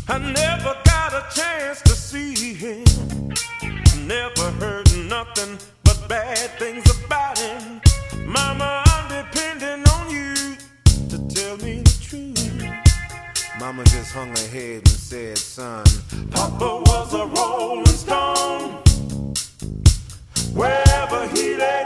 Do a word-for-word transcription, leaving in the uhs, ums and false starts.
I never got a chance to see him. Never heard nothing but bad things about him. Mama, I'm depending on you to tell me the truth. Mama just hung her head and said, son, Papa was a rolling stone. Wherever he lay,